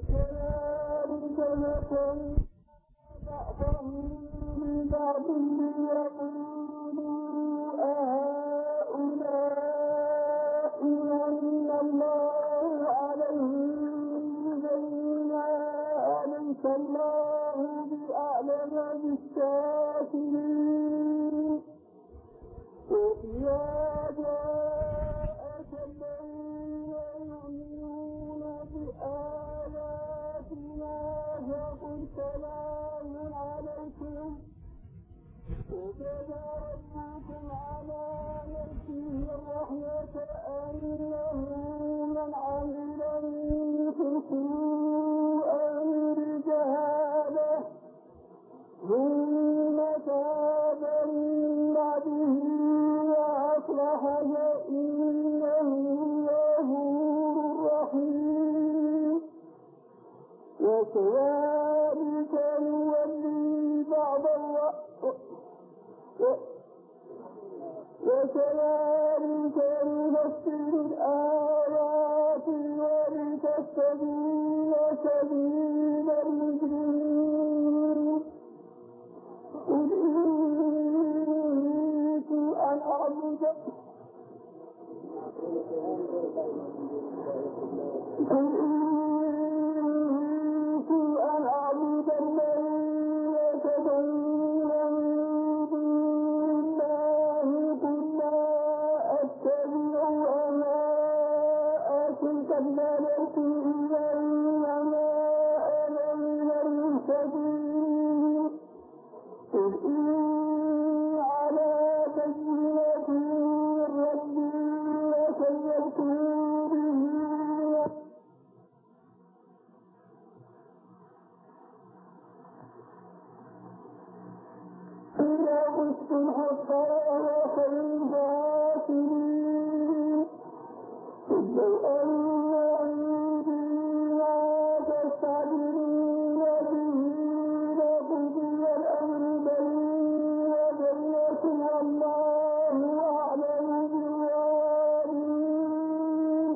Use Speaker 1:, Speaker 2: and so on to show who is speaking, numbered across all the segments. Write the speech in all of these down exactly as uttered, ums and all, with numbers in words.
Speaker 1: كذلك مثل بعضهم من بعض ليقولوا أهؤلاء من الله عليهم بينا أليس الله بأعلم بالشاكرين وإذا جاءك الذين يؤمنون بآياتنا فقل سلام عليكم كتب ربكم على نفسه الرحمة أنه من عمل منكم سوءا بجهالة ثم تاب من بعده وأصلح فإنه غفور رحيم وكذلك نولي بعض وكذلك نفسر الآيات ولتستبين سبيل المجرمين قل إنت أن أعبد قل إنت أن أعبد الذين تدعون من دون الله قل لا أتبع أهواءكم قد بلغت إذا إنما أنا من المهتدين قل إني على بينة من ربي وكذبتم به إذا قلتم حتى وخير الفاسدين لو أن عندي ما تستعجلون به لقضي الأمر بيني وبينكم والله أعلم بالظالمين.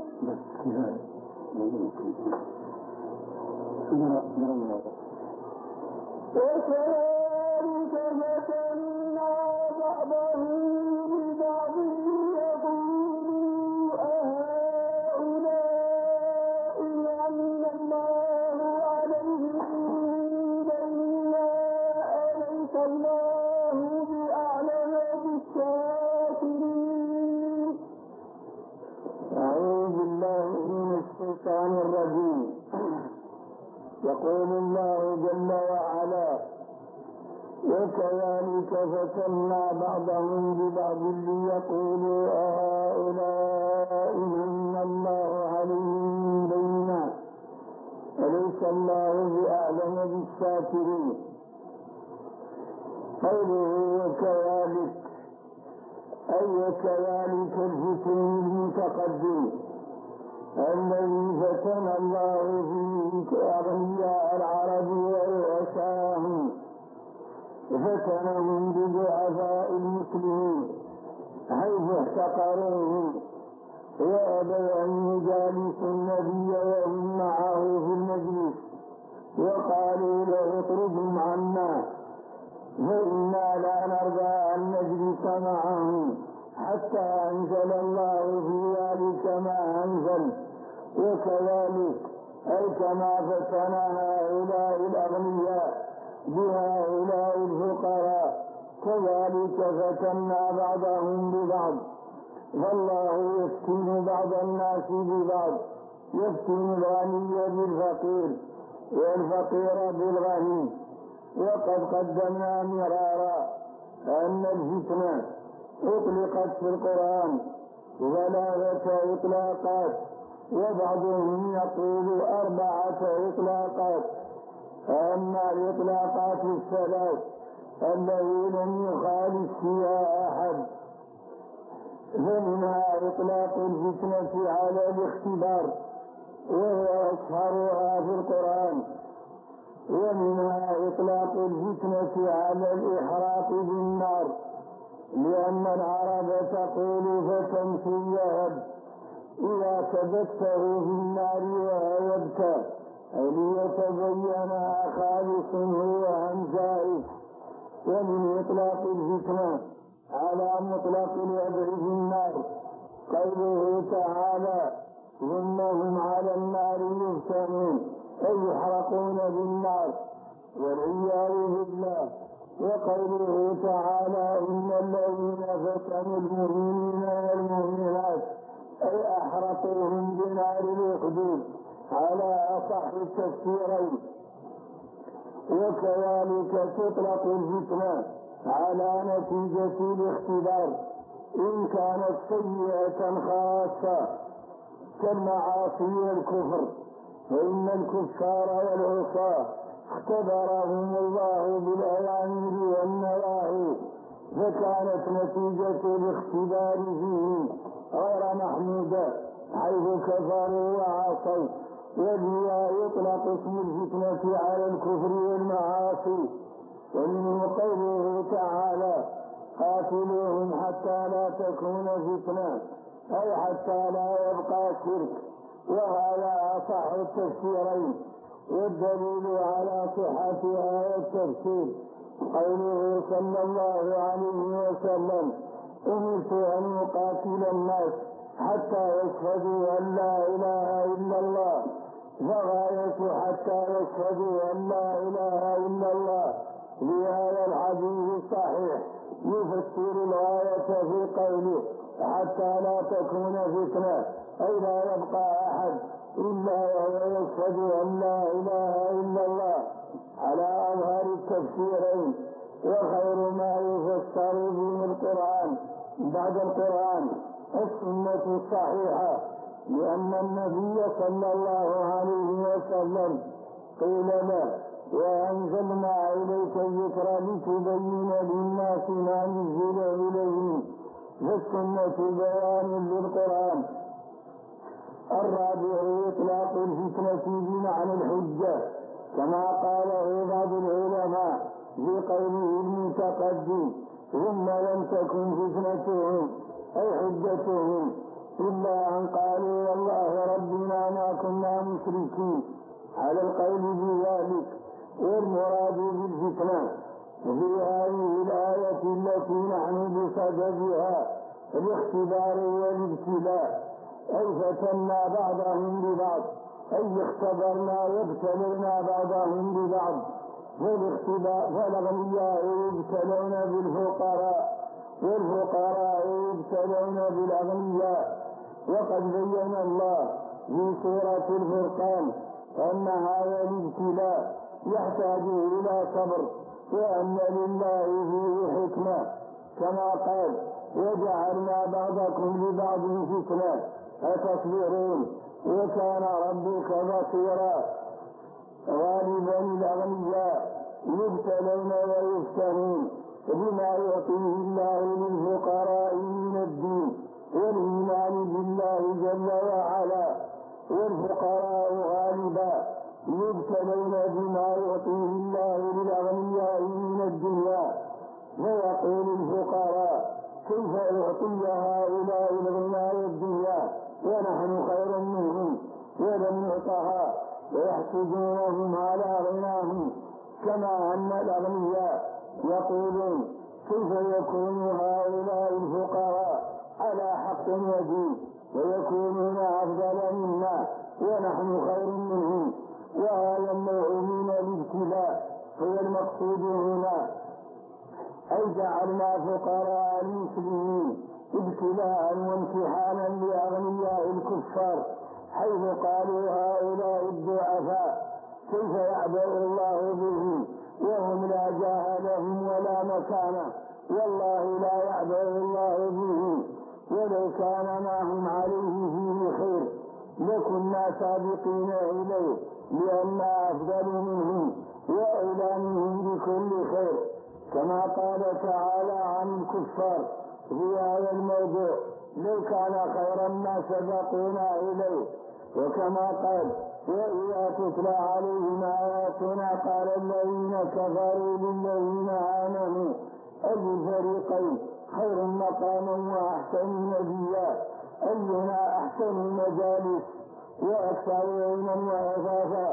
Speaker 1: وكذلك فتنا بعضهم ببعض ليقولوا أهؤلاء من الله عليهم بينا أليس الله بأعلم بالشاكرين. أعوذ بالله من الشيطان الرجيم. يقول الله جل وعلا وكذلك فتنا بعضهم ببعض ليقولوا أهؤلاء من الله عليهم بينا أليس الله بأعلم بالشاكرين. قوله وكذلك أي وكذلك الفتن المتقدم الذي فتن الله فيه أغنياء العرب ورؤساهم فتنهم بضعفاء المسلمين حيث احتقروهم وأبوا أن يجالسوا النبي وهم معه في المجلس وقالوا له اطردهم عنا فإنا لا نرضى أن نجلس معهم حتى أنزل الله في ذلك ما أنزل. وكذلك أي كما فتن هؤلاء الأغنياء بهؤلاء الفقراء كذلك فتنا بعضهم ببعض. فالله يفتن بعض الناس ببعض، يفتن الغني بالفقير والفقير بالغني. وقد قدمنا مرارا أن الفتنة أطلقت في القرآن ثلاثة إطلاقات وبعضهم يقول أربعة إطلاقات. أما الإطلاقات الثلاث الذي لم يخالف فيها أحد فمنها إطلاق الفتنة على الاختبار وهو أشهرها في القرآن، ومنها إطلاق الفتنة على الإحراق بالنار لأن العرب تقول فتنت الذهب إذا كبته في النار وهيبته ليتبين خالص هو عن زائف. ومن إطلاق الفتنة على مطلق الوضع في النار قوله تعالى ثم هم على النار يفتنون أي يحرقون بالنار والعياذ بالله. وقوله تعالى إن الذين فتنوا المؤمنين والمؤمنات أي أحرقوهم بنار الأخدود على أصح التفسيرين. وكذلك تطلق الفتنة على نتيجة الاختبار إن كانت سيئة خاصة كالمعاصي والكفر، فإن الكفار والعصاة اختبرهم الله بالأوامر والنواهي فكانت نتيجة الاختبار فيه غير محمودة حيث كفروا وعصوا. وبها يطلق اسم الفتنة على الكفر والمعاصي. ومنه قوله تعالى قاتلوهم حتى لا تكون فتنة أي حتى لا يبقى شرك، وهذا أصح التفسيرين. والدليل على صحة هذا التفسير قوله صلى الله عليه وسلم أمرت أن أقاتل الناس حتى يشهدوا أن لا إله إلا الله. فغاية حتى يشهدوا أن لا إله إلا الله بهذا الحديث الصحيح يفسر الغاية في قوله حتى لا تكون فتنة أي لا يبقى أحد إلا وهو يشهد أن لا إله إلا الله على أظهر التفسيرين. وخير ما يفسر به القرآن بعد القرآن السنة الصحيحة، لأن النبي صلى الله عليه وسلم قيل له وأنزلنا إليك الذكر لتبين للناس ما نزل إليهم، فالسنة بيان للقرآن. الرابع إطلاق الفتنة بمعنى الحجة كما قاله بعض العلماء في قوله المتقدم ثم لم تكن فتنتهم أي حجتهم إلا أن قالوا والله ربنا ما كنا مشركين على القول بذلك. والمراد بالفتنة في هذه الآية التي نحن بصددها الاختبار والابتلاء أي فتنا بعضهم ببعض أي اختبرنا وابتلينا بعضهم ببعض. فالأغنياء يبتلون بالفقراء والفقراء يبتلون بالأغنياء. وقد بين الله في سورة الفرقان أن هذا الابتلاء يحتاج إلى صبر وأن لله فيه حكمة كما قال وجعلنا بعضكم لبعض فتنة أتصبرون وكان ربك بصيرا. غالبا الأغنياء يبتلون ويفتنون بما يعطيه الله للفقراء من الدين والإيمان بالله جل وعلا. والفقراء غالبا يبتلون بما يعطيه الله للأغنياء من الدنيا. فيقول الفقراء كيف أعطي هؤلاء الغنى والدنيا ونحن خير منهم ولم نعطها، ويحسدونهم على غناهم. كما أن الأغنياء يقولون كيف يكون هؤلاء الفقراء على حق ودين ويكونون أفضل منا ونحن خير منهم. وهذا النوع من الابتلاء هو المقصود هنا، أي جعلنا فقراء المسلمين ابتلاء وامتحانا لأغنياء الكفار حيث قالوا هؤلاء الضعفاء كيف يعبأ الله بهم وهم لا جاه لهم ولا مكان. والله لا يعبأ الله بهم ولو كان ما هم عليه فيه خير لكنا سابقين إليه لأننا أفضل منهم وأولى منهم بكل خير. كما قال تعالى عن الكفار في هذا الموضوع لو كان خيرا ما سبقونا إليه. وكما قال وإذا تتلى عليهم آياتنا قال الذين كفروا للذين آمنوا أي الفريقين خير مقاما وأحسن نبيا أينا أحسن مجالس وأكثر عينا وعفافا.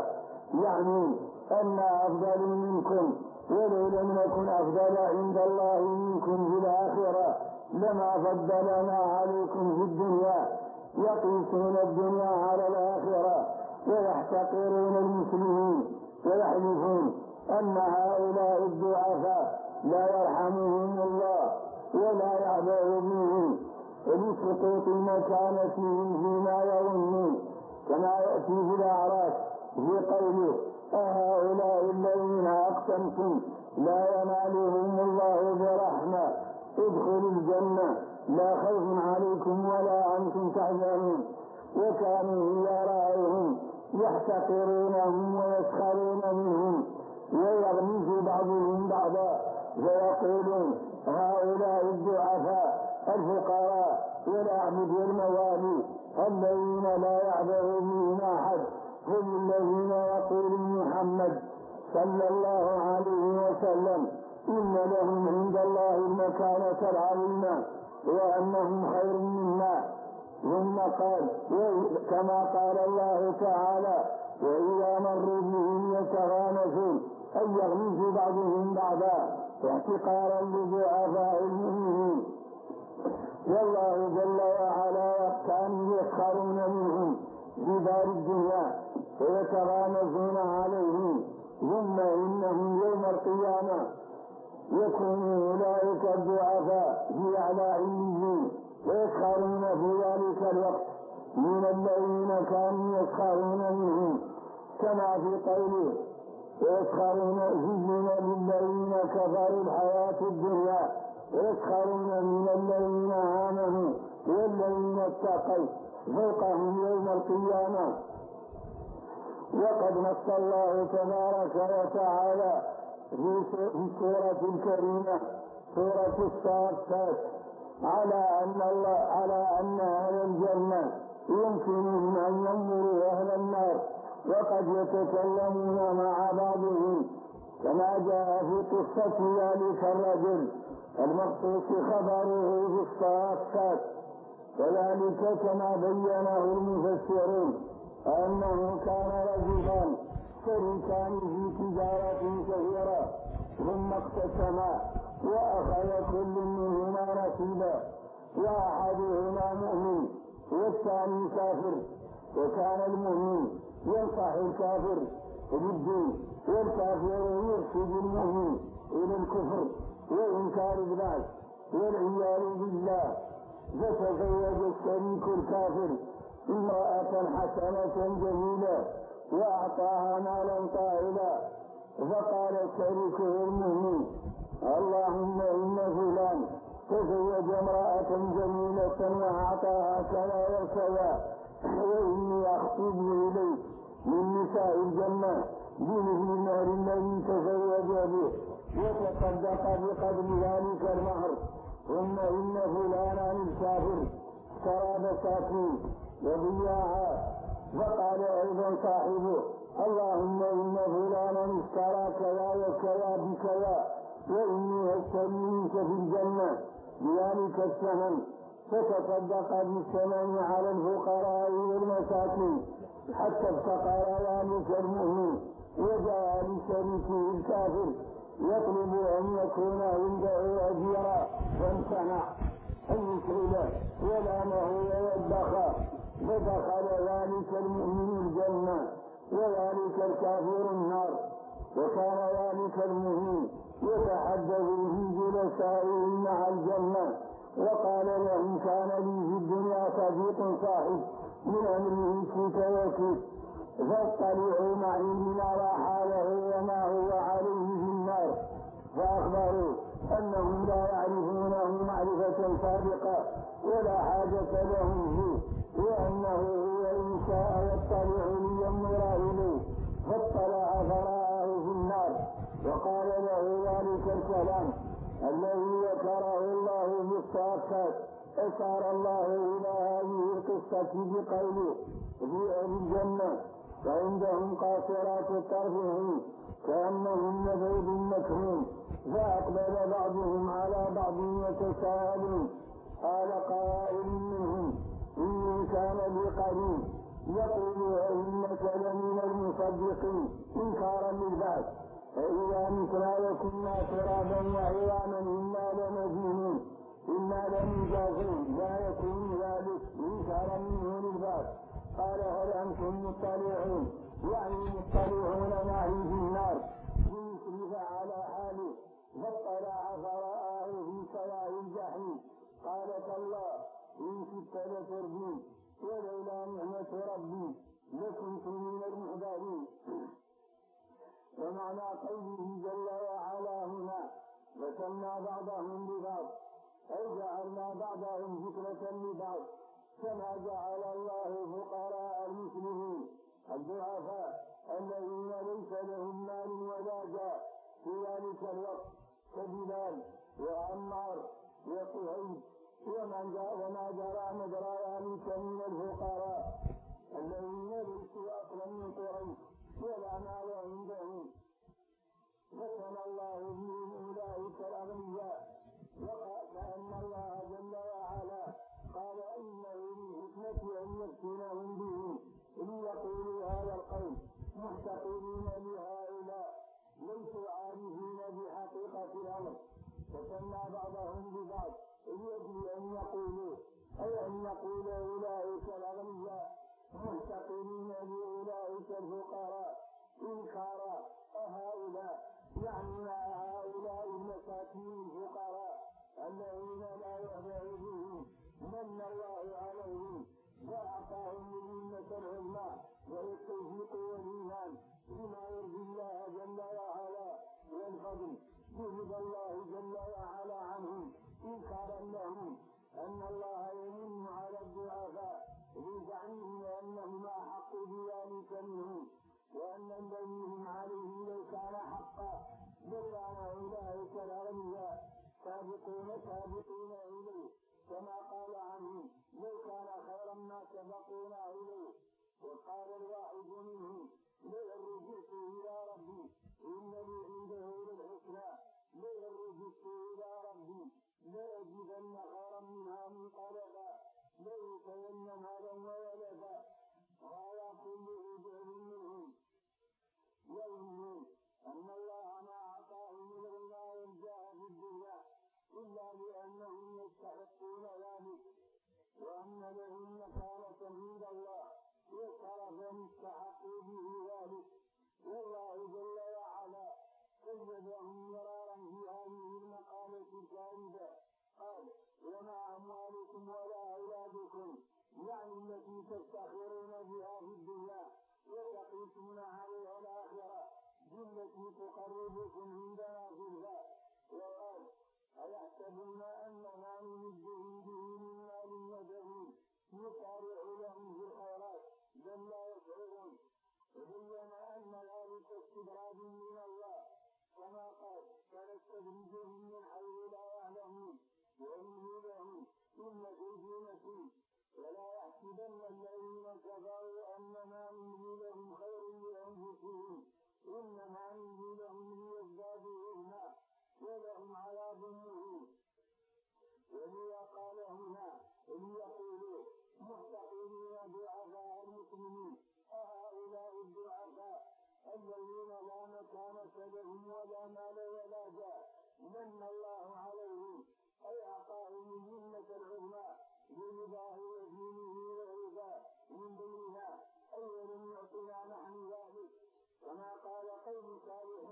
Speaker 1: يعني أن أفضل منكم، ولو لم نكن أفضل عند الله منكم في الآخرة لما فضلنا عليكم في الدنيا. يقيسون الدنيا على الآخرة ويحتقرون المسلمين ويحلفون أن هؤلاء الضعفاء لا يرحمهم الله ولا يعبأ بهم لسقوط مكانتهم فيما يظنون، كما يأتي في الأعراف في قوله أهؤلاء الذين أقسمتم لا ينالهم الله برحمة ادخلوا الجنة لا خوف عليكم ولا أنتم تحزنون. وكانوا يراهم يحتقرونهم ويسخرون منهم ويغمز بعضهم بعضا فيقولون هؤلاء الضعفاء الفقراء والأعبد والموالي الذين لا يعبأ بهم أحد هم الذين يقول محمد صلى الله عليه وسلم إن لهم عند الله المكانة العظيمة وأنهم خير منا. ثم قال كما قال الله تعالى وإذا مروا بهم يتغامزون أن يغمز بعضهم بعضا احتقارا لضعفاء المؤمنين. والله جل وعلا كانوا يسخرون منهم في دار الدنيا ويتغامزون عليهم، ثم إنهم يوم القيامة يكون أولئك الضعفاء في أعلى عليين ويسخرون في ذلك الوقت من الذين كانوا يسخرون منهم، كما في قوله ويسخرون زين للذين كفروا الحياة الدنيا ويسخرون من الذين آمنوا والذين اتقوا فوقهم يوم القيامة. وقد نص الله تبارك وتعالى في سورة الكريمة سورة الصافات على أن الله على أن أهل الجنة يمكنهم أن ينظروا أهل النار وقد يتكلمون مع بعضهم، كما جاء في قصة ذلك الرجل المخصوص خبره في الصافات. وذلك كما بينه المفسرون أنه كان رجلا شريكان في تجارة كثيرة ثم اقتسما وأخذ كل منهما نصيبا، وأحدهما مؤمن والثاني كافر، وكان المؤمن ينصح الكافر بالدين والكافر يرشد المؤمن إلى الكفر وإنكار الناس والعياذ بالله. فتزوج الشريك الكافر امرأة حسنة جميلة وأعطاها مالا طائلا، فقال شريكه المؤمن اللهم إن فلان تزوج امرأة جميلة وأعطاها كذا وكذا وإني أخطب إليك من نساء الجنة بمثل المهر الذي تزوج به وتصدق بقدر ذلك المهر، ثم إن فلانا الكافر اشترى بساتين وبياعها، فقال أيضا صاحبه اللهم إن فلانا اشترى كذا وكذا بكذا وإني أشتري منك في الجنة بذلك الثمن، فتصدق بالثمن على الفقراء والمساكين حتى افتقر ذلك المؤمن وجاء لشريكه الكافر يطلب أن يكون عنده أجيرا فامتنع أن يسعده ولامه ويدخر، فدخل ذلك المؤمن الجنة وذلك الكافر النار. وكان ذلك المؤمن يتحدث في جلسائه مع الجنة وقال لهم كان لي في الدنيا صديق صاحب من أمره كيت وكيت فاطلعوا معي لنرى حاله وما هو عليه في النار، فأخبروا أنهم لا يعرفونه معرفة صادقة ولا حاجة لهم فيه، وأنه هو إن شاء يطلع لينظر إليه، فاطلع فرآه في النار وقال له ذلك الكلام الذي ذكره الله بالصافات. أشار الله إلى هذه القصة بقوله في أهل الجنة فعندهم قاصرات الطرف كأنهم بيض مكنون، فأقبل بعضهم على بعض يتساءلون. قال قائل منهم إني كان لي قرين يقول أئنك لمن المؤمنين مصدقين إنكارا للبعث فإذا متنا وكنا ترابا وعظاما إنا لمدينون إنا لمجازون لا يكون ذلك إنكارا منه للبعث. قال هل أنتم مطلعون يعني مطلعون معي في النار ليصرف على حاله فاطلع فرآه في سواء الجحيم قال تالله إن كدت لتردين ولولا نعمة ربي لكنت من المحضرين. ومعنى قوله جل وعلا هنا وكنا بعضهم ببعض أي جعلنا بعضهم ذكرة لبعض كما جعل الله فقراء المسلمين الضعفاء الذين ليس لهم مال ولا جاه في ذلك الوقت كبلال وعمار وصهيب ومن جاء وما جرى مجرى ذلك من الفقراء الذين ليسوا أصلا من قريش ولا مال عندهم فتن الله بهم أولئك الأغنياء. وكأن الله جل وعلا قال إنه من حكمة أن يفتنهم به ليقولوا هذا القول محتقرين لهؤلاء ليسوا عارفين بحقيقة الأمر فتنا بعضهم ببعض يجب أن يقولوا أي أن يقول أولئك الأغنياء محتقرين لأولئك الفقراء إنكارا أهؤلاء يعني مع هؤلاء المساكين الفقراء الذين لا يهدأ بهم من الله عليهم وأعطاهم النعمة العظمى وهي التوفيق والإيمان بما يرضي الله جل وعلا والفضل يرضى الله جل وعلا عنهم إنكارا لهم أن الله يمن على الضعفاء بزعمهم أنهم أحق بذلك منهم وأن الذي هم عليه لو كان حقا بل على أولئك الأغنياء سابقون سابقون إليه كما قال عنهم لو كان خيرا ما سبقونا إليه. وقال الواحد منهم لئن رجعت إلى ربي إن لي عنده للحسنى لئن رجعت إلى ربي لأجدن خيرا منها منقلبا لأوتين مالا وولدا. وعلى كل رجل منهم يظنون أن الله ما أعطاهم الغنى والجاه في الدنيا إلا لأنهم يستحقون ذلك وأن لهم مكانة عند الله وشرفا استحقوا به ذلك. والله جل وعلا كذبهم مرارا في هذه المقالة الجامدة قال وما أموالكم ولا أولادكم يعني التي تفتخرون بها في الدنيا وتقيسون عليها الآخرة بالتي تقربكم عندنا فيها. وقال أيحسبون أننا نمدهم به من مال وبنين نسارع لهم في الخيرات بل لا يشعرون. وبين أن ذلك استدراج من الله كما قال فنستدرجهم من حيث لا يعلمون وأملي لهم إن كيدي متين. ولا يحسبن الذين كفروا أنما نملي لهم خير لأنفسهم إنما نملي لهم ليزدادوا إثما ولهم عذاب مهين. ولذا قال هنا ليقولوا محتقرين ضعفاء المسلمين أهؤلاء الضعفاء الذين لا مكانة لهم ولا مال ولا جاه من الله عليهم أي أعطاهم النعمة العظمى برضاه ودينه ورضاه من دونها أي لم يعطنا نحن ذلك. كما قال قوم صالح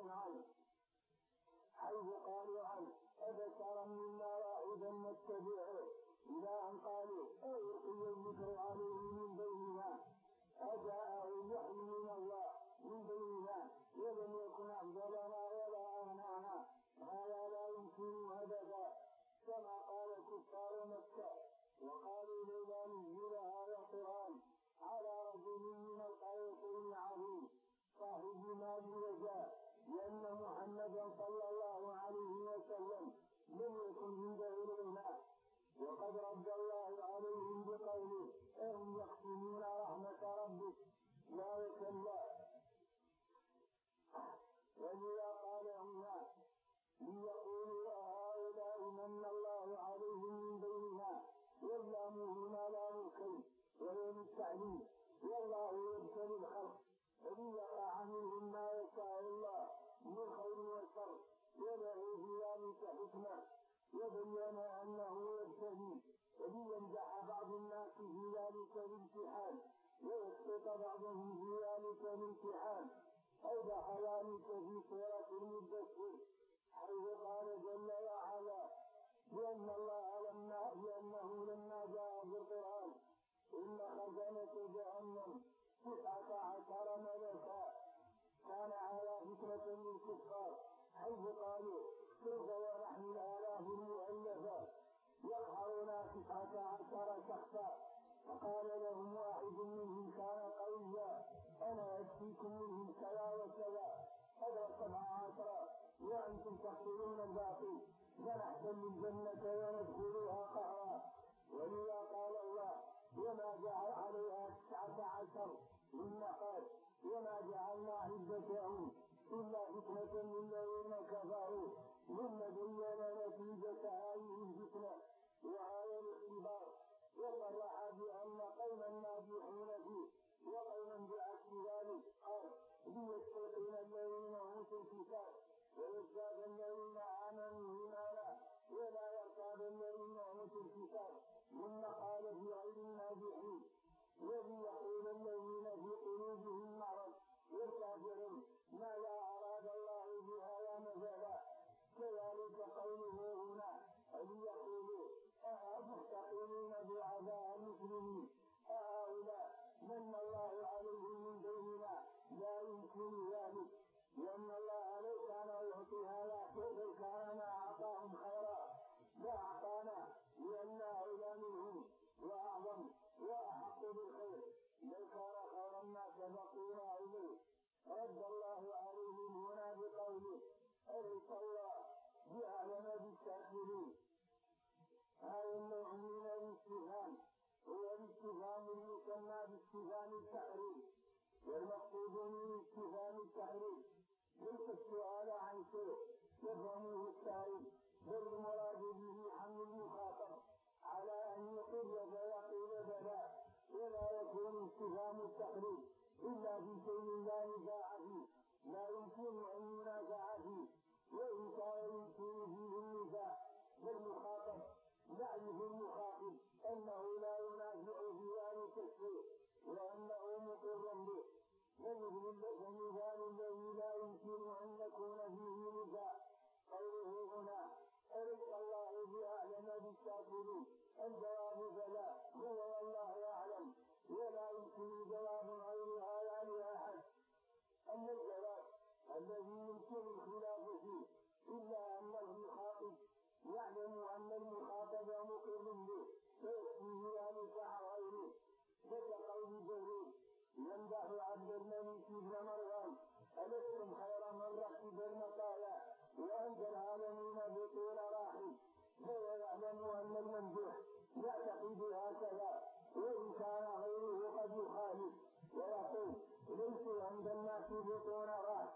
Speaker 1: وإن يقع منهم ما يشاء الله من خير وشر وله في ذلك حكمة وبين أنه يبتلي ولينجح بعض الناس في ذلك الامتحان ويسقط بعضهم في ذلك الامتحان. أوضح ذلك في سورة المدثر حيث قال جل وعلا بأن الله لما بأنه لما جاء بالقرآن إن خزنة جهنم تسعة عشر ملكا كان على فكرة للكفار حيث قالوا كيف ونحن الآلاف المؤلفة يقهرنا تسعة عشر شخصا. فقال لهم واحد منهم كان قويا أنا أكفيكم منهم كذا وكذا أدرى سبع عشرة وأنتم تقتلون الباقي فنحتل الجنة وندخلها قهرا. ولذا قال الله وما جعل عليها تسعة عشر ثم قال وما جعلنا عدتهم إلا فتنة للذين كفروا ثم بين نتيجة هذه الفتنة وهذا الاختبار وصرح بأن قوما ناجحون فيه وقوما بعكس ذلك قال ليستيقن الذين أوتوا الكتاب ويزداد الذين آمنوا إيمانا ولا يرتاب الذين أوتوا الكتاب ثم قال في غير الناجحين وليقول الذين في قلوبهم مرض والكافرون ماذا أراد الله بهذا مثلا. كذلك قوله هنا أن يقولوا أمحتقلين بعداء المسلمين أهؤلاء من الله عليهم من بيننا لا يمكن ذلك لأن الله لو كان يعطي هذا كيف كان ما أعطاهم خيرا لا أعطانا لأن أولى منهم وأعظم وأحق بالخير لو كان خيرا ما سبقونا إليه. رد الله عليهم هنا بقوله أليس الله بأعلم بالشاكرين. هذا النوع من الاستفهام هو الاستفهام المسمى باستفهام التحريم والمقصود من استفهام التحريم ليس السؤال عن شيء يفهمه السائل بل المراد به حمل المخاطب على أن يقول فيقول بلى ولا يكون استفهام التحريم إلا في شيء لا نزاع فيه لا يمكن أن ينازع فيه وإن كان يمكن فيه النزاع فالمخاطب يعرف المخاطب أنه لا ينازع في ذلك الشيء وأنه مقر به ومثل المثال الذي لا يمكن أن يكون فيه نزاع قوله هنا أليس الله بأعلم بالشاكرين. الجواب فلا هو والله أعلم ولا يمكن جواب غير هذا لأحد. أما الجواب الذي يمكن الخلاف فيه إلا أن المخاطب يعلم أن المخاطب مقر به فيكفيه ذلك عن غيره. كقول جبريل يمدح عبد الملك بن مروان ألستم خير من ركب المطايا وأنت العالمين بطول راحل. فهو يعلم أن الممدوح يعتقد هكذا وإن كان غيره قد يخالف ويقول ليس عند الناس بطول راحل.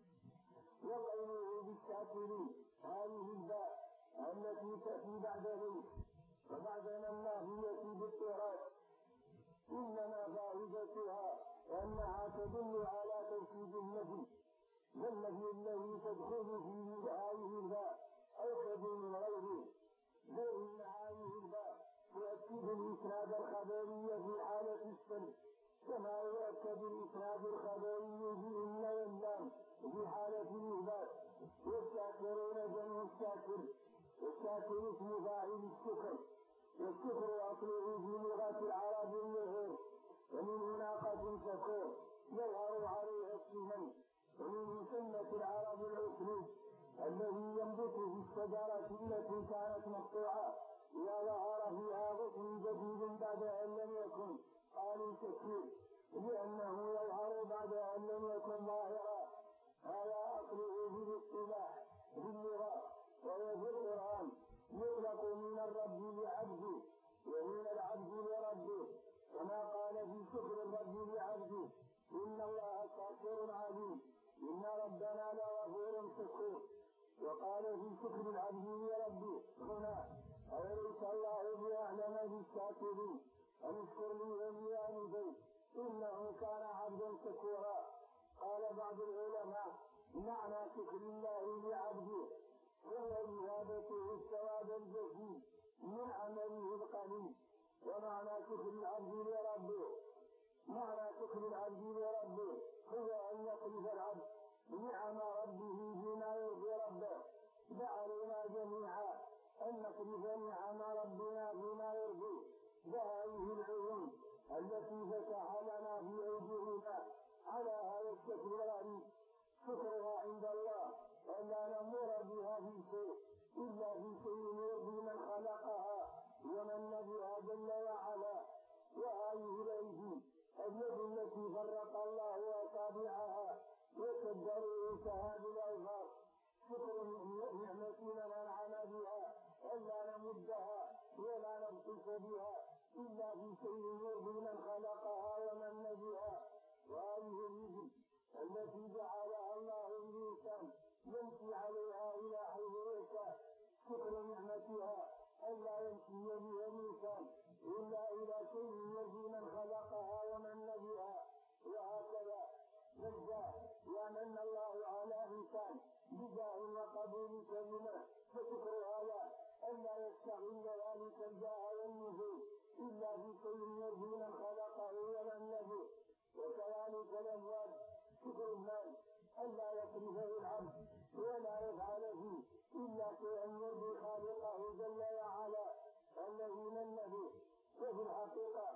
Speaker 1: وقوله بالشاكرين هذه الباء التي تأتي بعد ذلك وبعدنا الناهية بالتراث إنما فائدتها أنها تدل على توكيد النفي والنفي الذي تدخل فيه هذه الباء أوكد من غيره غير من هذه الباء تؤكد الإسناد الخبري في حالة السلب كما يؤكد الإسناد الخبري في إن واللام في حالة الإثبات. والشاكرون جمع الشاكر والشاكر اسم فاعل الشكر والشكر أصله في لغة العرب الظهور ومن ناقة شكور يظهر عليها السمن ومن سنة العرب الأسلوب الذي ينبت في الشجرة التي كانت مقطوعة إذا ظهر فيها غصن جديد بعد أن لم يكن قالوا شكير لأنه يظهر بعد أن لم يكن ظاهرا. هذا أصله في الاصطلاح في اللغة وهو في القرآن يطلق من الرب لعبده ومن العبد لربه كما قال في شكر الرب لعبده إن الله شاكر عليم إن ربنا لغفور شكور. وقال في شكر العبد لربه هنا أوليس الله بأعلم بالشاكرين أن اشكر لي ولوالدي إنه كان عبدا شكورا. معنى شكر الله لعبده هو إهابته الثواب الجزيل من عمله القليل. ومعنى شكر العبد لربه معنى شكر العبد لربه هو أن يقذف العبد نعم ربه بما يرضي ربه. فعلينا جميعا أن نقذف نعم ربنا بما يرضي بهذه العيون التي فتح لنا في أوجهنا على هذا الشكر الغريب. شكرها عند الله ألا نمر بها في شيء إلا في شيء يرضي من خلقها ومن بها جل وعلا. وهذه الأيدي اليد التي فرق الله أصابعها وكدر رؤوسها بالأوفار شكر نعمة من أنعم بها ألا نمدها ولا نبطش بها إلا في شيء يرضي من خلقها ومن بها. وهذه اليد التي جعلها الله الإنسان يمشي عليها إلى حيث يشاء شكر نعمتها ألا يمشي بها الإنسان إلا إلى شيء يرضي من خلقها ومن بها. وهكذا يرجع يمن الله على إنسان بجاه وقبول كلمة فشكر هذا ألا يستغل ذلك الجاه والنفوذ إلا في شيء يرضي من خلقه ومن به. وكذلك الأموال شكر المال ألا يصرفه العبد ولا يفعل فيه إلا شيئا يرضي خالقه جل وعلا الذي من به. وفي الحقيقة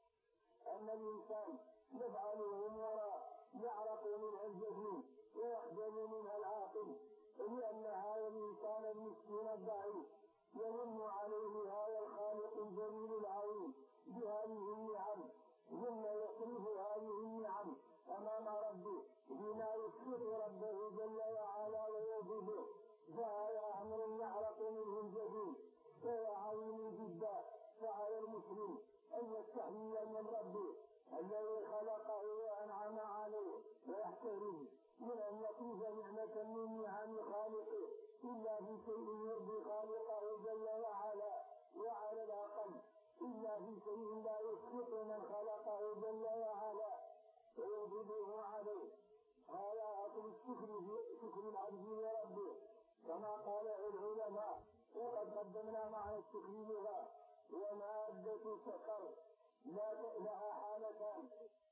Speaker 1: أن الإنسان يفعله الوراء يعرق منها الجسم ويخجل منها العاقل لأن هذا الإنسان المسكين الضعيف يمن عليه هذا الخالق الجليل العظيم بهذه النعم ثم يصرف هذه النعم أمام ربه بما يسخط ربه جل وعلا ويغضبه. فهذا أمر يعرق منه الجبين فهو عظيم جدا. فعلى المسلم أن يستحيي من ربه الذي خلقه وأنعم عليه ويحترم من أن يطيف نعمة من نعم خالقه إلا في شيء يرضي خالقه جل وعلا. وعلى الأقل إلا في شيء لا يسخط من خلقه جل وعلا ويغضبه عليه. هذا أصل الشكر شكر العبد لربه كما قال العلماء. وقد قدمنا معنى الشكر لها ومادة سكر لها حالتان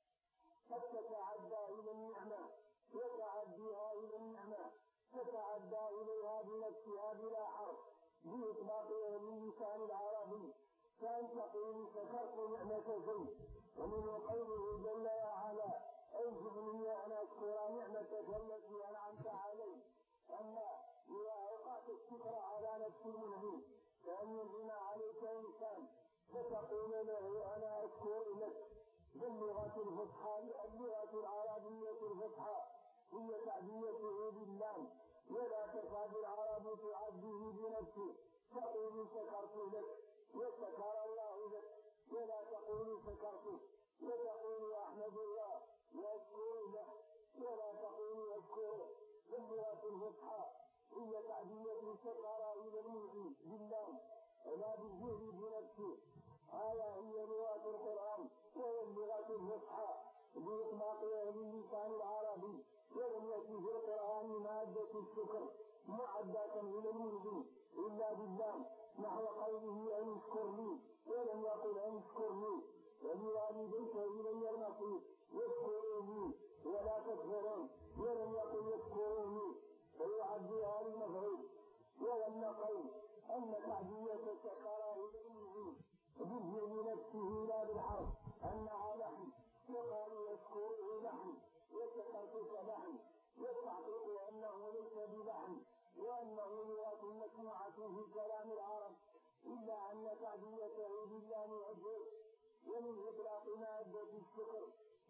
Speaker 1: قد تتعدى إلى النعمة وتعديها إلى النعمة تتعدى إليها بنفسها بلا حرف بإطلاقها باللسان العربي كان تقول شكرت نعمة شيء. ومن قوله جل وعلا أوجبني أن أشكر نعمتك التي أنعمت علي. أما إذا أوقعت الشكر على نفس المنعم كأن ينعم عليك إنسان فتقول له أنا أشكر لك باللغة الفصحى. اللغة العربية الفصحى هي تعديته باللام ولا تكاد العرب تعديه بنفسه. تقول شكرت لك وشكر الله لك ولا تقول شكرت. وتقول أحمد الله وأشكر له ولا تقول أشكره. باللغة الفصحى هي تعدية شكر إلى المنعم باللام ولا بالجهد بنفسه. هذا هي لغة القرآن وهي اللغة الفصحى بإطلاقها باللسان العربي. ولم يأتي في القرآن مادة الشكر معدة إلى المنعم إلا باللام نحو قوله أن اشكر لي ولم يقل أن اشكر لي ولوالديك إلي المصير يشكروني ولا تكفرون ولم يقل يشكروني فيعديها للمفعول. ولم يقل أن تعدية شكر إلى المنعم بذل نفسه لا بالحرف أنها لحن يقال يشكره لحن وشكرتك لحن والتحقيق أنه ليس بلحن وأنه لغة مسموعة في كلام العرب إلا أن تعديته باللام أجل. ومن إطلاق مادة الشكر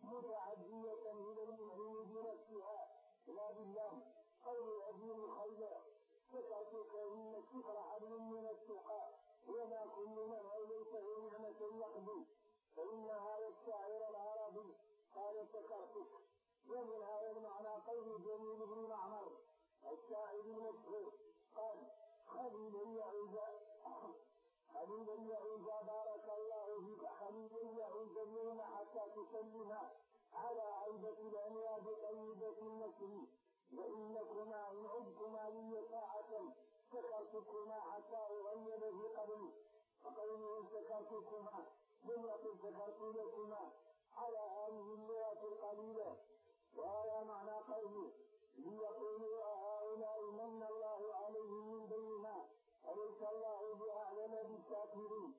Speaker 1: متعدية إلى المنعم بنفسها لا باللام. قول أبي الخير شكرتك إن الشكر حبل من التقى وما كل من أوليته نعمة يقضي. فإن هذا الشاعر العربي قال شكرتك. ومن هذا المعنى قول جميل بن معمر الشاعر المشهور قال خليل يعوز خليل يعوز بارك الله فيك خليل يعوز اليوم حتى تسلم على عيبة الأنياب طيبة النسل فإنكما إن عدتما لي ساعة سكرتكما حتى أغيب في قبري. فقوله سكرتكما لم يقل سكرت لكما على هذه اللغة القليلة، وهذا معنى قوله ليقولوا هؤلاء من الله عليهم من بيننا أليس الله بأعلم بالشاكرين.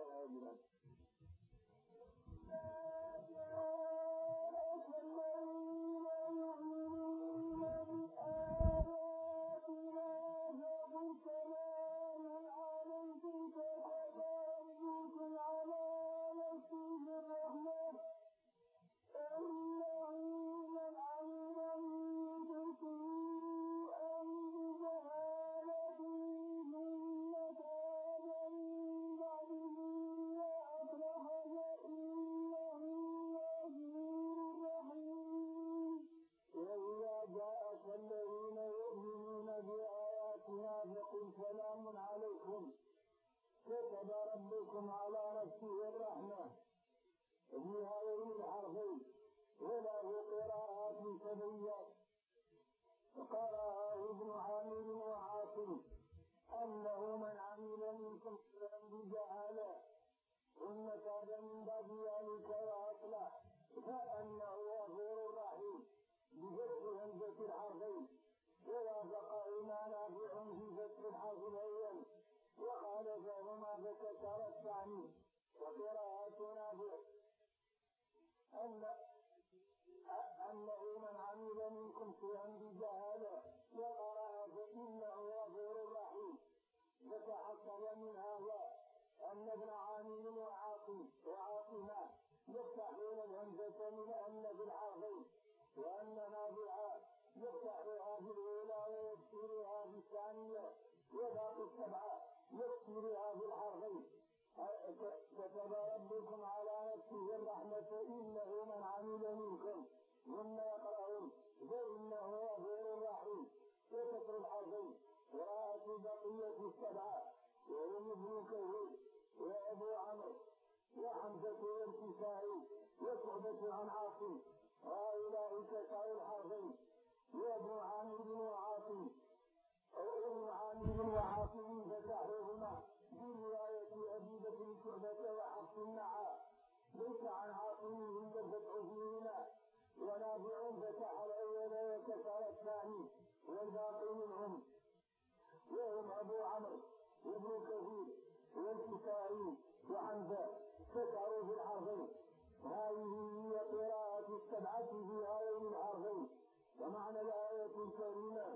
Speaker 1: سلام عليكم كتب ربكم على نفسه الرحمة في هذين الحرفين، وله قراءات سبعية قرأه ابن عامر وعاصم أنه من عمل منكم شيئا بجهالة ثم تاب من بعد ذلك وأصلح فأنه غفور رحيم بفتح همزة الحرفين، ووافقه ما نافع في فتح الحرف الأول وقال فهما فكسر الثاني. وقراءة نافع أن أنه من عمل منكم شيئا بجهالة وقرأ فإنه غفور رحيم. فتحصل من هذا أن ابن عامر وعاصم وعاصما يفتحون الهمزة من أن في الحرفين، وأن نافعا يفتحها في الأولى ويكسرها في الثانية، وباقي السبعة يكسرها في الحرفين. كتب ربكم على نفسه الرحمة إنه من عمل منكم ثم يقرأون فإنه غفور رحيم. وكسر الحرفين قراءة بقية السبعة وهم ابن كثير وأبو عمرو وحمزة والكسائي وشعبة عن عاصم، هؤلاء كسروا الحرفين. وابن عامر وعاصم وابن عامر وعاصم فتحوهما برواية أبي بكر شعبة وحفص معا، ليس عن عاصم إلا الفتح فيهما. ونافع فتح الأول وكسر الثاني والباقي منهم وهم أبو عمرو وابن كثير والكسائي وحمزة كسروا في الحرفين. هذه هي قراءة السبعة في هذين الحرفين. ومعنى الآية الكريمة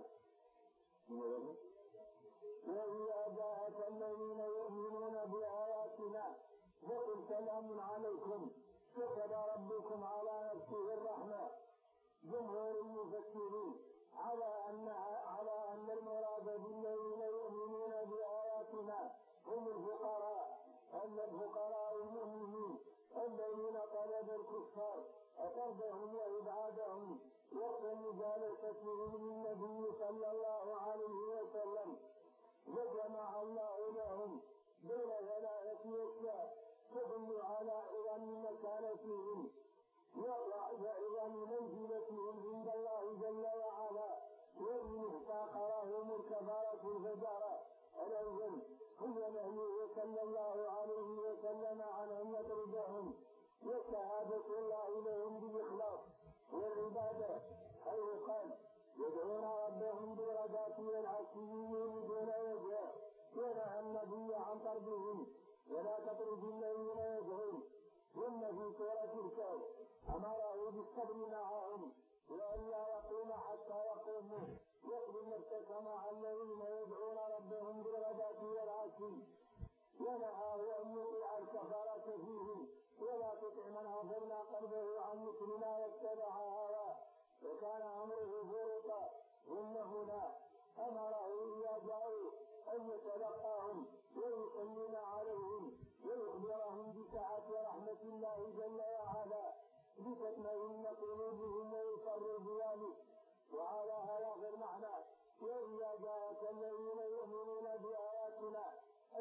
Speaker 1: وإذا جاءك الذين يؤمنون بآياتنا فقل سلام عليكم كتب ربكم على نفسه الرحمة. جمهور المفسرين على أن على أن المراد بالذين يؤمنون بآياتنا هم الفقراء، أن الفقراء المؤمنين الذين طلب الكفار أطردهم وإبعادهم وقت مجالستهم للنبي صلى الله عليه وسلم، وجمع الله لهم بين ثلاثة أشياء تدل على عظم مكانتهم وعظم منزلتهم عند الله جل وعلا، وإن احتقرهم الكفارة الفجارة الأول هو نهيه صلى الله عليه وسلم عن أن يطردهم، وشهادة الله لهم بالإخلاص والعبادة حيث قال يدعون ربهم بالغداة والعشي يريدون وجهه، ونهى النبي عن طردهم ولا تطرد الذين يدعون. ثم في سورة الكهف أمره بالصبر معهم وأن لا يقوم حتى يقوموا، يقبل نفسك مع الذين يدعون ربهم بالغداة والعشي، ونهاه أن يطيع الكفارة فيهم ولا تطع من غفرنا قلبه عن مثل ما يتبع هواه وكان أمره فرطا. ثم هنا أمره إذا جاءوا أن يتلقاهم ويسلم عليهم ويخبرهم بسعة رحمة الله جل وعلا لتطمئن قلوبهم ويسروا بذلك. وعلى هذا المعنى وإذا جاءك الذين يؤمنون بآياتنا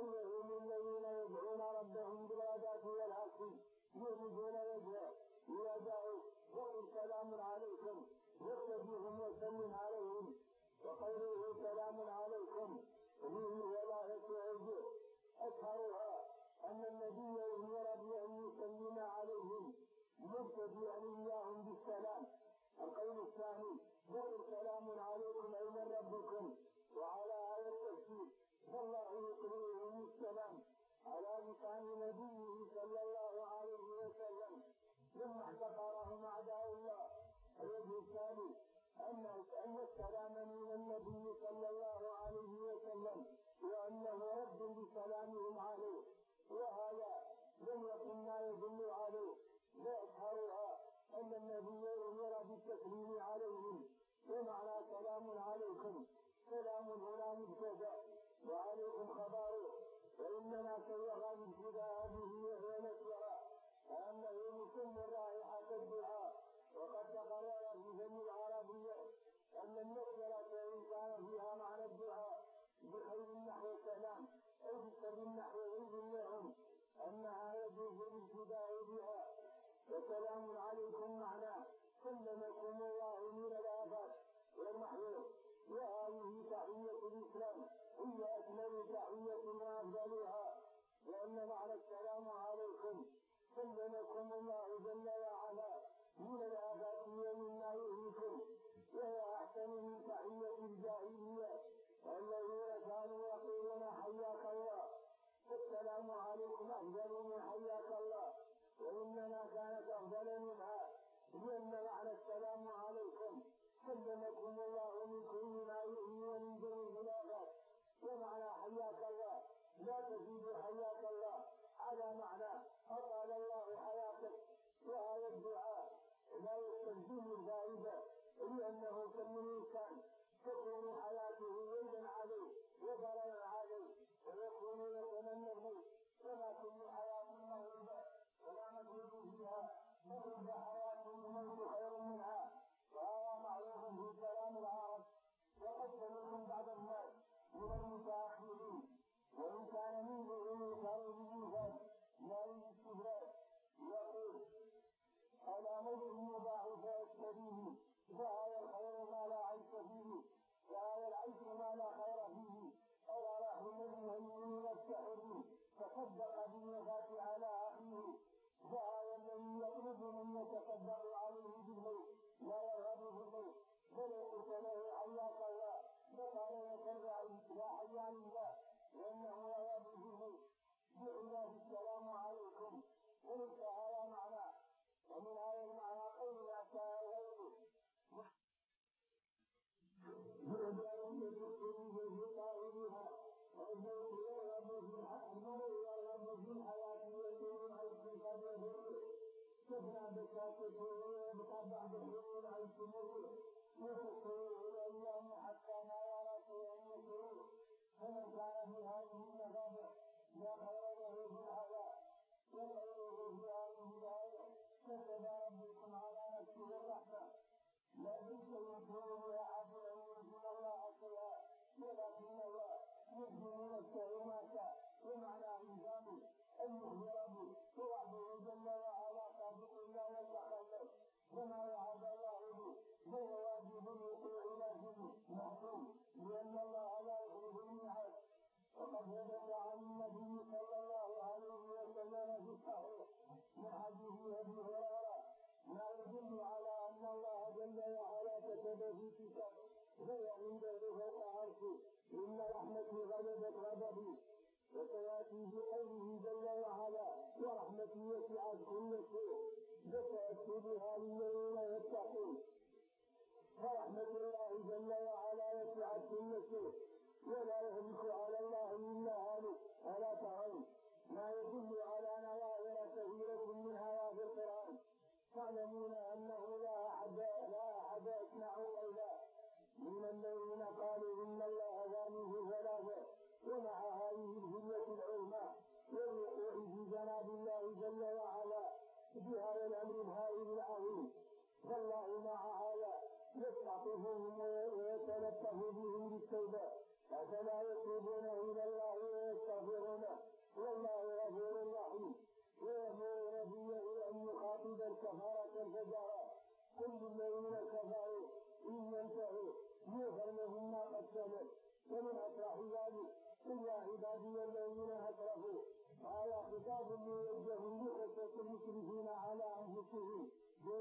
Speaker 1: أيهم الذين يدعون ربهم بالغداة والعشي يريدون وجهه، إذا يحيي إياهم بالسلام. القول الثاني قل سلام عليكم أي من ربكم، وعلى هذا التفسير فالله يقرئهم السلام على لسان نبيه صلى الله عليه وسلم ثم احتقرهم أعداء الله. الوجه الثاني أن أن السلام من النبي صلى الله عليه وسلم وأنه رد بسلامهم عليه، وهذا لم يكن ما يدل عليه ويظهرها أن النبي أمر بالتسليم عليهم. ومعنى سلام عليكم سلام هنا مبتدأ وعليكم خبره، وإنما سيغى بالابتداء به وهي نكرة أنه يكون رائحة الدعاء. وقد تقرر في فم العربية أن النكرة إن كان فيها معنى الدعاء بخير نحو السلام أو بشر نحو عيد لهم أنها يجوز الابتداء بها. وسلام عليكم معناه سلمكم الله من الآفات والمحيط، وهذه تحية الإسلام هي أكمل تحية وأفضلها، وأن معنى السلام عليكم سلمكم الله جل وعلا من الآفات ومما يهلكم، وهي أحسن من تحية الجاهلية الذين كانوا يقولون حياك الله. السلام عليكم أفضل من حياك الله، وإنما كانت أفضل منها، لأن معنى السلام عليكم سلمكم الله من كل ما يؤذي ومن دون الآفات. ومعنى حياك الله لا تزيد حياك الله على معنى أطال الله حياتك. وهذا الدعاء لا يستلزم الفائدة، لأنه كم إنسان تكون حياته ويدا عليه وضررا عليه ويكون يتمنى الموت، وما كل حياة موجودة ولا مجهود فيها، فكل حياة الموت خير منها. وهذا معروف في كلام العرب، وقد سمعتم بعض الناس من المتأخرين وإن كان منه ينكر بالإنسان لا الاستدراج يقول على موت المباح فيستديه، فهذا الخير ما لا عيش فيه، وهذا العيش ما لا خير فيه، أو على حمله من السحر تصدق بالوفاة على أخيه، فهذا الذي يطلب من يتصدق عليه بالموت لا يرغب في الموت، بل قلت له حياك الله فقال يتبع يا حيان الله لأنه لا يرغب في الموت. بخلاف السلام عليكم وليس هذا معنى. ومن هذا المعنى قول أتى غيره يرجعون بالرسول بقائلها والبيت يرغب في المرء يرغب في الحياة ويكون العيش قبله تبنى بكاتبه ويبقى بعد حلول العيش مره وتكون الأيام حتى ما يرى شيئا يكون. فمن كان في هذه المغابر لا خير له في الحياة وخيره في هذه الآية كتب ربكم على نفسه الرحمة لا يمكن أحد أن ينزل الله شيئا ولكن الله ينزل نفسه ما شاء. ومعنى إنسانه أن يخبره ووعده جل وعلا صادق لا يتخلف، وما وعد الله به فهو واجب الوقوع لازم محكوم، لأن الله لا يخلف الميعاد. وقد ثبت عن النبي صلى الله عليه وسلم في الصحيح من حديث أبي هريرة ما يدل على أن الله جل وعلا كتب في كتاب غير عنده فوق عرشه إن رحمتي غلبت غضبي، وسيأتي بقوله جل وعلا ورحمتي وسعت كل شيء فسأكتبها للذين يتقون. فرحمة الله جل وعلا وسعت كل شيء ولا يهلك على الله إلا هالك ولا تعون، ما يدل على نواظر كثيرة منها في القرآن. تعلمون أنه لا أحد لا أحد يسمعه إلا من الذين قالوا إن الله ثالث ثلاثة، ومع هذه الهدية العظمى والوقوع في جناب الله جل وعلا بهذا الأمر الهائل العظيم، فالله مع هذا يستعطفهم ويتلطف بهم بالتوبة، أفلا يتوبون إلى الله ويستغفرونه والله غفور رحيم. ويأمر نبيه أن يخاطب الكفارة الفجارة كل الذين كفروا إن ينتهوا يغفر لهم ما قد سلف. ومن أفرح ذلك إلا عبادي الذين أسرفوا، هذا خطاب يوجه لخطة المسرفين على أنفسهم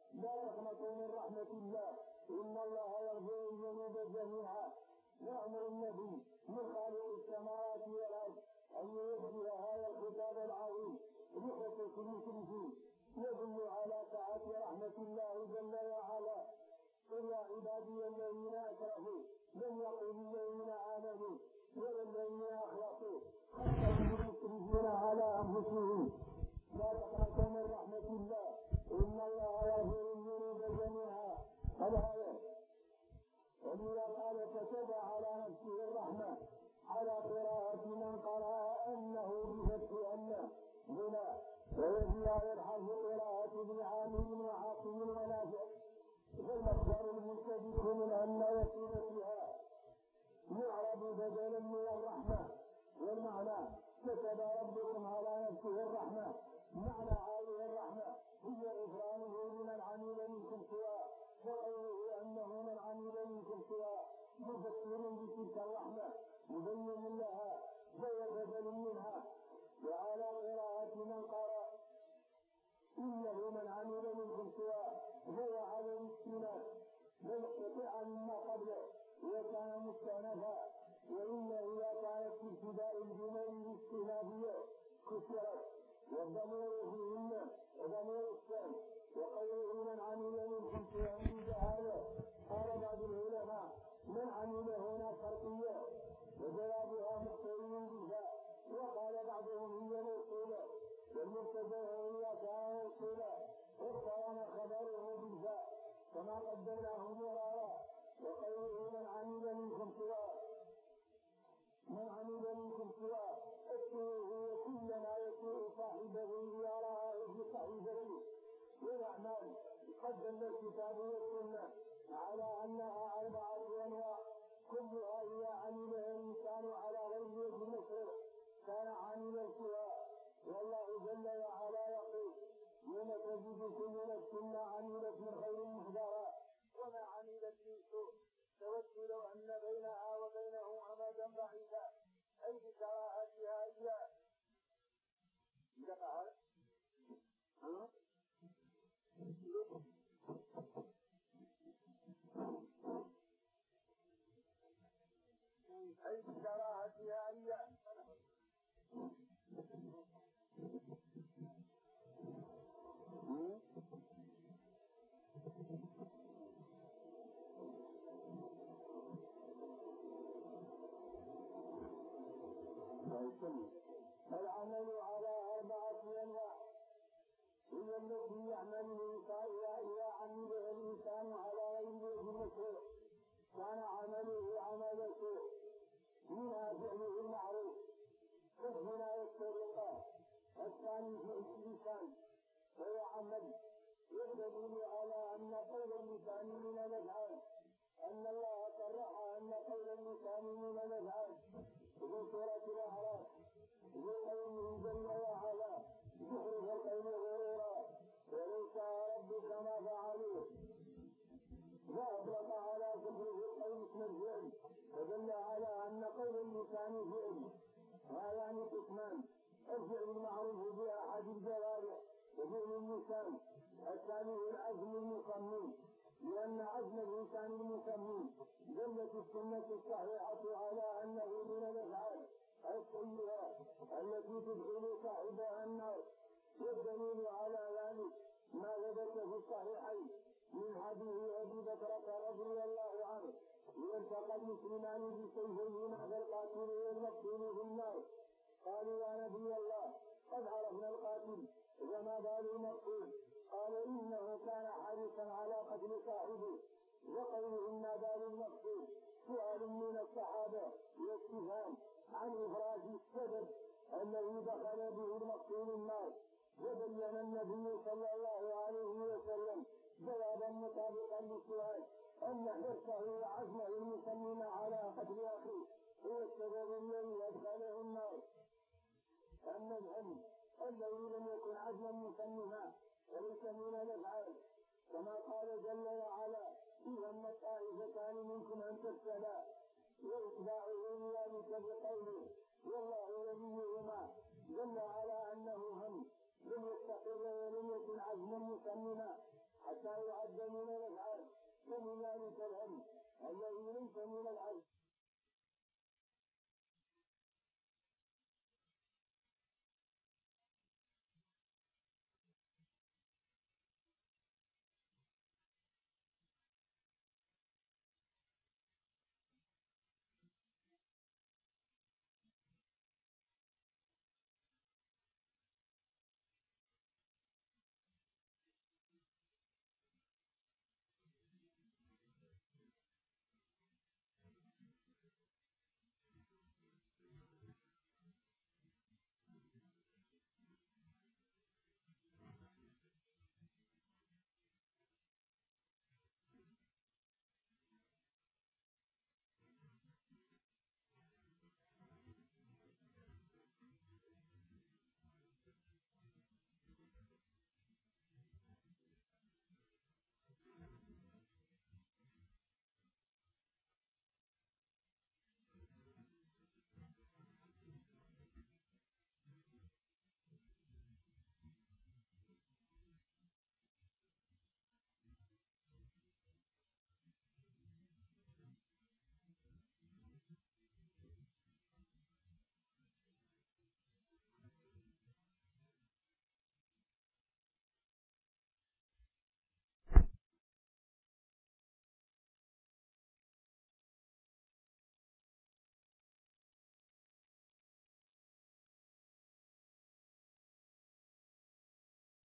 Speaker 1: لا تقنطوا من رحمة الله إن الله يغفر الذنوب جميعا. يأمر النبي من خالق السماوات والأرض أن يوجه هذا الخطاب العظيم بخصوص المشركين يدل على سعة رحمة الله جل وعلا. قل يا عبادي الذين أسرفوا لم يقل الذين آمنوا ولا الذين أخلصوا خلقوا المسرفين على أنفسهم. لا تقنطوا من رحمة الله إن الله يغفر الذنوب جميعا. الآية وإذا قال كتب على نفسه الرحمة على قراءة من قرأ أنه بفتح أنه هنا ويجي الحرف قراءة ابن عامر وعاصم ونافع فالمصدر المنتبه من أن وسيلتها يعرب بدلا من الرحمة. والمعنى كتب ربكم على نفسه الرحمة. معنى هذه الرحمة هي غفرانه لمن عمل منكم سواه وقوله أنه من عمل منكم سواه مفسر بتلك الرحمة مبين لها غير بدل منها. وعلى قراءة من قرأ إنه من عمل منكم سواه هو على الاستئناف ليقطع مما قبله وكان مستأنفا. وإنه إذا كانت في ابتداء الجمل الاستئنافية كسرت والضمير فيهن ضمير الشام. وقوله من عمل منكم سواه بجهالة قال بعض العلماء من عمل هنا شرطية وجوابها مقترن بها. وقال بعضهم هي موصولة والمبتدأ إذا كان موصولا اقترن خبره بالفاء كما قدمناه مرارا. وقوله من عمل منكم سواه من عمل منكم سواه السوء كل ما يسوء صاحبه يراه في صحيفته. والأعمال قدم الكتاب والسنة على أنها أربعة أنواع كلها إذا عملها الإنسان على غير وجه المشروع كان عاملا سواه. والله جل وعلا يقول يوم تجد كل نفس ما عملت من خير محضرا وما عملت من سوء تود لو أن بينها وبينه أمدا بعيدا أي بكراهتها إياه. لقد أي بكراهتها إياه. العمل على أربعة أنواع هي التي يعمل الإنسان إذا عمله الإنسان على غير وجه المشروع كان عمله عمل سوء. منها فعله المعروف كالزنا والسرقة. الثاني فعل اللسان وهو عمل يدل على أن قول اللسان من الأفعال أن الله صرح أن قول اللسان من الأفعال في سورة الأعراف بقوله جل وعلا زخرف القول غرورا وليس ربك ما فعلوه. فأطلق على زخرف القول اسم الفعل فدل على أن قول اللسان فعل. هذان قسمان الفعل المعروف بأحد الجوارح وفعل اللسان. الثاني العزم المصمم لأن عزم الإنسان المصمم دلت السنة الصحيحة على أنه من الأفعال السيئة التي تدخل صاحبها النار. والدليل على ذلك ما ثبت في الصحيحين من حديث أبي بكر رضي الله عنه يلتقى المسلمان بسيفيهما فالقاتل والمقتول في النار. قالوا يا نبي الله قد عرفنا القاتل وما بال المقتول؟ قال إنه كان حريصا على قتل صاحبه. وقوله ما بال المقتول سؤال من الصحابة واستفهام عن إفراج السبب الذي دخل به المقتول النار. وبين النبي صلى الله عليه وسلم جوابا مطابقا للسؤال أن حرصه وعزمه المصمم على قتل أخيه هو السبب الذي أدخله النار. أما الهم الذي لم يكن عزما مصمما وليس من الأفعال كما قال جل وعلا إذا ما الطائفتان منكم أن تفسدا وإتباعه ذلك بقوله والله وليهما دل على أنه هم لم يستقر ولم يكن عزما مصمما حتى يعد من الأفعال ومن ذلك الهم الذي ليس من العبد